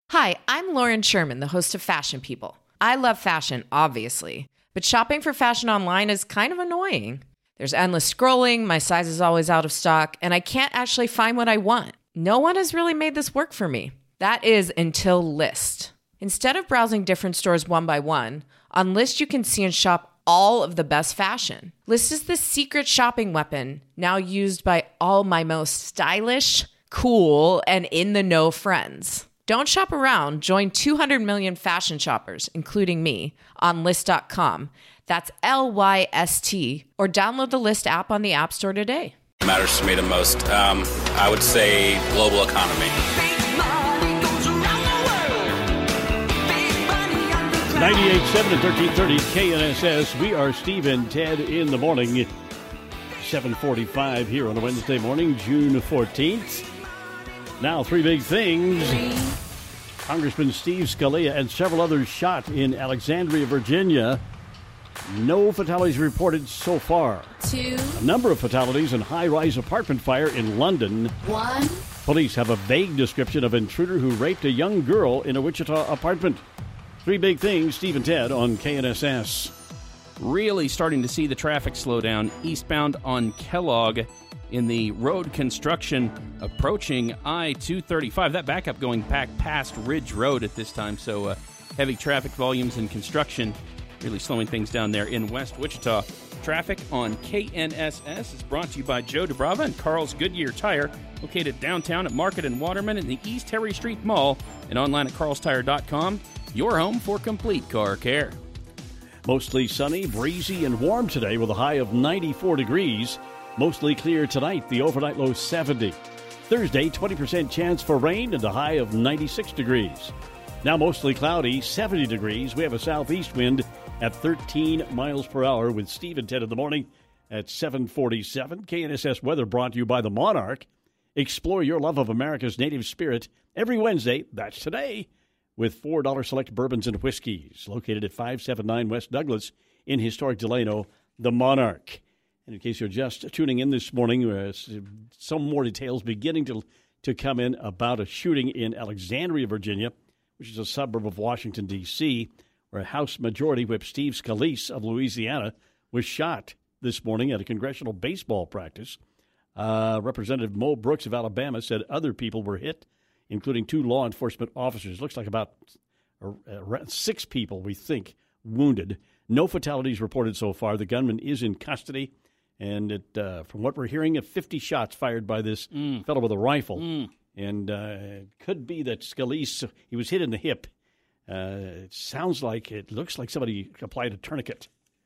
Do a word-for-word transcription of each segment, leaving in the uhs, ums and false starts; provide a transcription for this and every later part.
Hi, I'm Lauren Sherman, the host of Fashion People. I love fashion, obviously, but shopping for fashion online is kind of annoying. There's endless scrolling, my size is always out of stock, and I can't actually find what I want. No one has really made this work for me. That is until Lyst. Instead of browsing different stores one by one, on Lyst you can see and shop all of the best fashion. Lyst is the secret shopping weapon, now used by all my most stylish, cool, and in-the-know friends. Don't shop around. Join two hundred million fashion shoppers, including me, on Lyst dot com. That's L Y S T. Or download the Lyst app on the App Store today. Matters to me the most, um, I would say global economy. ninety-eight point seven and thirteen thirty K N S S. We are Steve and Ted in the morning. seven forty-five here on a Wednesday morning, June fourteenth. Now, three big things. Congressman Steve Scalia and several others shot in Alexandria, Virginia. No fatalities reported so far. Two. A number of fatalities in high-rise apartment fire in London. One. Police have a vague description of intruder who raped a young girl in a Wichita apartment. Three big things, Steve and Ted on K N S S. Really starting to see the traffic slow down eastbound on Kellogg in the road construction approaching I two thirty-five. That backup going back past Ridge Road at this time, so uh, heavy traffic volumes and construction really slowing things down there in West Wichita. Traffic on K N S S is brought to you by Joe DeBrava and Carl's Goodyear Tire, located downtown at Market and Waterman in the East Harry Street Mall and online at carls tire dot com. Your home for complete car care. Mostly sunny, breezy, and warm today with a high of ninety-four degrees. Mostly clear tonight, the overnight low seventy. Thursday, twenty percent chance for rain and a high of ninety-six degrees. Now mostly cloudy, seventy degrees. We have a southeast wind at thirteen miles per hour with Steve and Ted in the morning at seven forty-seven. K N S S weather brought to you by the Monarch. Explore your love of America's native spirit every Wednesday, that's today, with four dollars select bourbons and whiskeys. Located at five seventy-nine West Douglas in historic Delano, the Monarch. And in case you're just tuning in this morning, uh, some more details beginning to, to come in about a shooting in Alexandria, Virginia, which is a suburb of Washington, D C, where House Majority Whip Steve Scalise of Louisiana was shot this morning at a congressional baseball practice. Uh, Representative Mo Brooks of Alabama said other people were hit, including two law enforcement officers. Looks like about uh, six people, we think, wounded. No fatalities reported so far. The gunman is in custody. And it, uh, from what we're hearing, of fifty shots fired by this mm. fellow with a rifle. Mm. And uh, it could be that Scalise, he was hit in the hip. Uh, it sounds like, it looks like somebody applied a tourniquet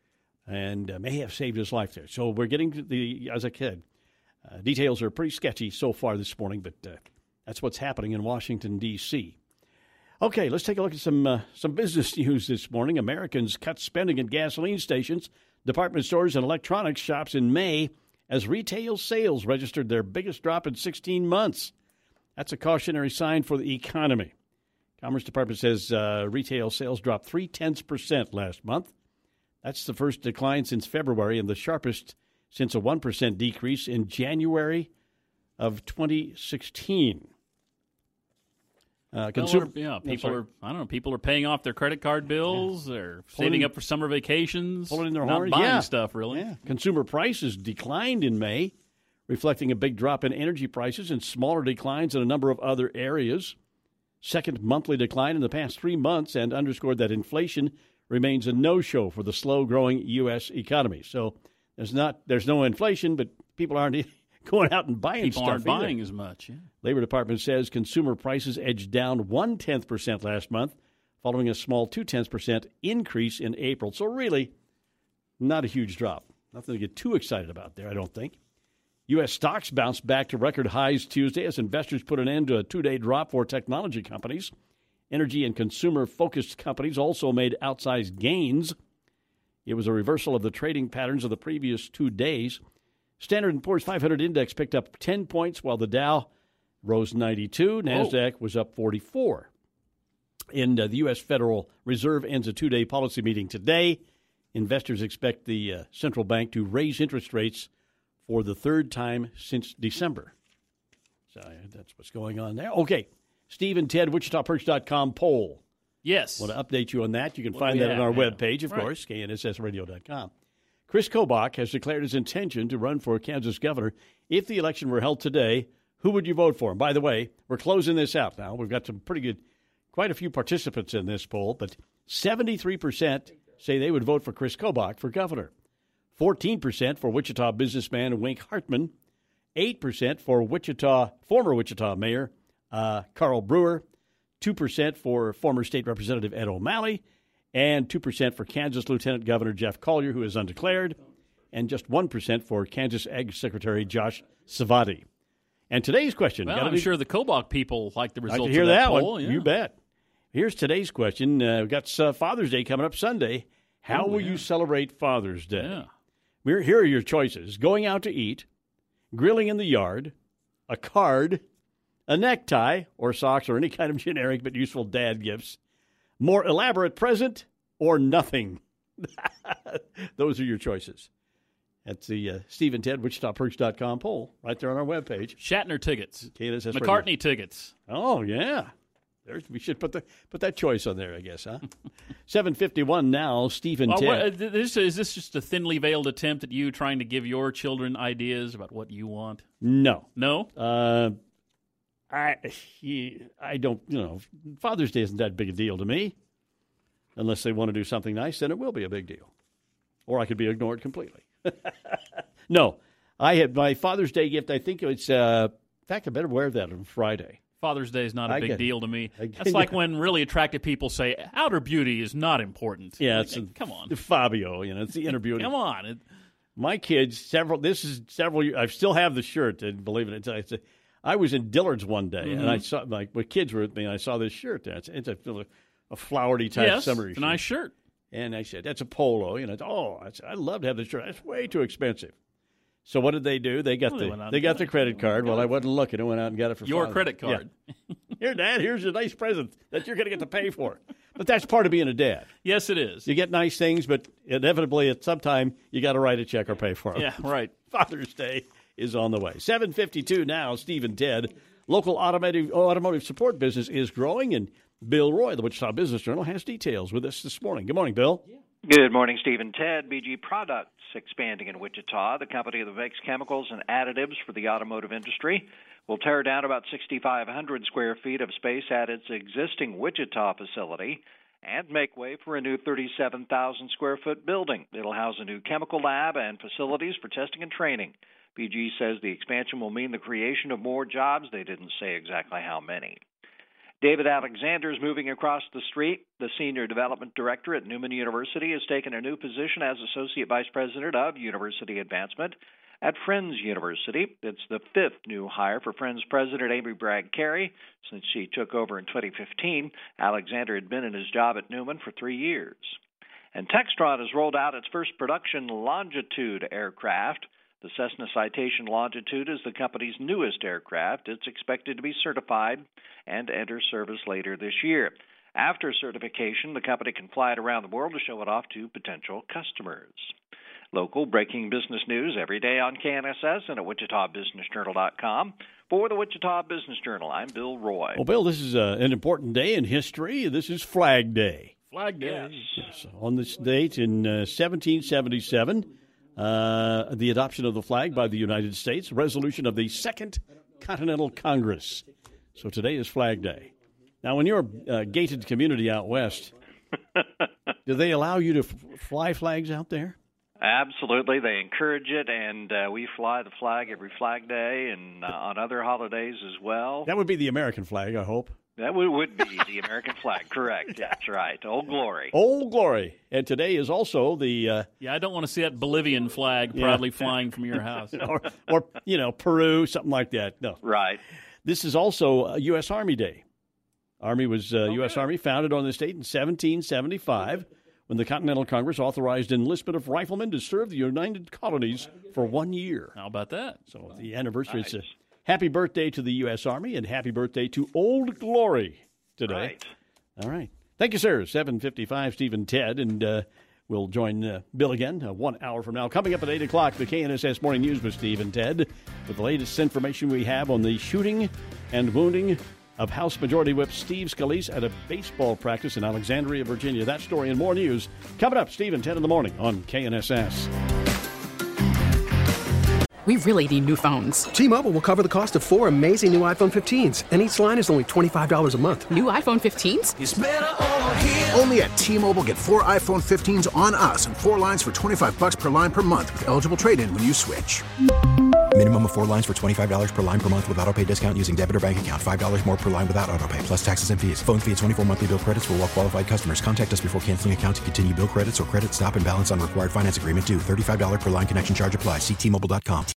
and uh, may have saved his life there. So we're getting to the, as a kid, uh, details are pretty sketchy so far this morning, but uh, that's what's happening in Washington, D C. Okay, let's take a look at some uh, some business news this morning. Americans cut spending at gasoline stations, department stores, and electronics shops in May as retail sales registered their biggest drop in sixteen months. That's a cautionary sign for the economy. Commerce Department says uh, retail sales dropped three-tenths percent last month. That's the first decline since February and the sharpest since a one percent decrease in January of twenty sixteen. Uh, consumer, well, yeah, people are, I don't know, people are paying off their credit card bills. Yeah. They're pulling, saving up for summer vacations. Pulling in their not horn. buying yeah. stuff, really. Yeah. Consumer prices declined in May, reflecting a big drop in energy prices and smaller declines in a number of other areas. Second monthly decline in the past three months and underscored that inflation remains a no-show for the slow-growing U S economy. So there's not there's no inflation, but people aren't going out and buying people stuff aren't either. buying as much. Yeah. Labor Department says consumer prices edged down one-tenth percent last month, following a small two-tenths percent increase in April. So really, not a huge drop. Nothing to get too excited about there, I don't think. U S stocks bounced back to record highs Tuesday as investors put an end to a two-day drop for technology companies. Energy and consumer-focused companies also made outsized gains. It was a reversal of the trading patterns of the previous two days. Standard and Poor's five hundred index picked up ten points, while the Dow rose ninety-two. NASDAQ oh. was up forty-four. And uh, the U S. Federal Reserve ends a two-day policy meeting today. Investors expect the uh, central bank to raise interest rates for the third time since December. So uh, that's what's going on there. Okay, Steve and Ted, Wichita Perch dot com poll. Yes. Want to update you on that? You can What find do we that on have? our Yeah. webpage, of Right. course, K N S S radio dot com. Chris Kobach has declared his intention to run for Kansas governor. If the election were held today, who would you vote for? And by the way, we're closing this out now. We've got some pretty good, quite a few participants in this poll, but seventy-three percent say they would vote for Chris Kobach for governor. fourteen percent for Wichita businessman Wink Hartman. eight percent for Wichita, former Wichita Mayor uh, Carl Brewer. two percent for former State Representative Ed O'Malley. And two percent for Kansas Lieutenant Governor Jeff Collier, who is undeclared. And just one percent for Kansas Ag Secretary Josh Savati. And today's question. Well, gotta I'm be, sure the Kobach people like the like results to hear of that, that poll. one. Yeah. You bet. Here's today's question. Uh, we've got uh, Father's Day coming up Sunday. How Oh, will yeah. you celebrate Father's Day? Yeah. We're, here are your choices. Going out to eat, grilling in the yard, a card, a necktie or socks or any kind of generic but useful dad gifts, more elaborate present, or nothing. Those are your choices. That's the uh, Steve and Ted, Wichita Perch dot com poll right there on our webpage. Shatner tickets. K N S S McCartney Radio. tickets. Oh, yeah. There's, we should put the put that choice on there, I guess, huh? seven fifty-one now, Steve and Well, Ted. what, uh, th- this, is this just a thinly veiled attempt at you trying to give your children ideas about what you want? No. No? Uh, I, he, I don't, you know, Father's Day isn't that big a deal to me. Unless they want to do something nice, then it will be a big deal. Or I could be ignored completely. No, I had my Father's Day gift. I think it's, uh, in fact, I better wear that on Friday. Father's Day is not a I big get it. deal to me. I get That's it. like when really attractive people say outer beauty is not important. Yeah, Like, it's a, come on. the Fabio, you know, it's the inner beauty. Come on. It, My kids, several. This is several years. I still have the shirt. And believe it, it's, it's a, I was in Dillard's one day, Mm-hmm. and I saw like my kids were with me, and I saw this shirt there. It's, it's a, a flowery type yes, summery it's a shirt. nice shirt. And I said, that's a polo. You know, it's, oh, I said, I'd love to have this shirt. That's way too expensive. So what did they do? They got Well, they the went out they and got got the it. credit card. Well, I wasn't looking. I went out and got it for Your Father's credit Day. card. Yeah. Here, Dad, here's a nice present that you're going to get to pay for. But that's part of being a dad. Yes, it is. You get nice things, but inevitably at some time you got to write a check or pay for them. Yeah, right. Father's Day is on the way. seven fifty-two now, Steve and Ted. Local automotive, automotive support business is growing, and Bill Roy, the Wichita Business Journal, has details with us this morning. Good morning, Bill. Good morning, Steve and Ted. B G Products expanding in Wichita, the company that makes chemicals and additives for the automotive industry, will tear down about sixty-five hundred square feet of space at its existing Wichita facility and make way for a new thirty-seven thousand square foot building. It'll house a new chemical lab and facilities for testing and training. B G says the expansion will mean the creation of more jobs. They didn't say exactly how many. David Alexander is moving across the street. The Senior Development Director at Newman University has taken a new position as Associate Vice President of University Advancement at Friends University. It's the fifth new hire for Friends President Amy Bragg Carey. Since she took over in twenty fifteen, Alexander had been in his job at Newman for three years. And Textron has rolled out its first production Longitude aircraft. The Cessna Citation Longitude is the company's newest aircraft. It's expected to be certified and enter service later this year. After certification, the company can fly it around the world to show it off to potential customers. Local breaking business news every day on K N S S and at Wichita Business Journal dot com. For the Wichita Business Journal, I'm Bill Roy. Well, Bill, this is uh, an important day in history. This is Flag Day. Flag Day. Yes. On this date in uh, seventeen seventy-seven, uh, the adoption of the flag by the United States, resolution of the Second Continental Congress. So today is Flag Day. Now, when you're a gated community out west, do they allow you to f- fly flags out there? Absolutely. They encourage it, and uh, we fly the flag every Flag Day and uh, on other holidays as well. That would be the American flag, I hope. That would, would be the American flag, correct. That's right. Old Glory. Old Glory. And today is also the, uh, Yeah, I don't want to see that Bolivian flag proudly flying from your house. or, or, you know, Peru, something like that. No. Right. This is also uh, U S. Army Day. Army was uh, U S. good. Army founded on this date in seventeen seventy-five when the Continental Congress authorized enlistment of riflemen to serve the United Colonies for one year. How about that? So the anniversary is a happy birthday to the U S. Army and happy birthday to Old Glory today. Right. All right. Thank you, sir. seven fifty-five, Steve and Ted, and uh, we'll join uh, Bill again uh, one hour from now. Coming up at eight o'clock, the K N S S Morning News with Steve and Ted with the latest information we have on the shooting and wounding of House Majority Whip Steve Scalise at a baseball practice in Alexandria, Virginia. That story and more news coming up, Steve, and ten in the morning on K N S S. We really need new phones. T-Mobile will cover the cost of four amazing new iPhone fifteens, and each line is only twenty-five dollars a month. New iPhone fifteens? It's better over here. Only at T-Mobile, get four iPhone fifteens on us and four lines for twenty-five dollars per line per month with eligible trade-in when you switch. Minimum of four lines for twenty-five dollars per line per month with autopay discount using debit or bank account. five dollars more per line without autopay, plus taxes and fees. Phone fee at twenty-four monthly bill credits for well-qualified customers. Contact us before canceling account to continue bill credits or credit stop and balance on required finance agreement due. thirty-five dollars per line connection charge applies. See T Mobile dot com.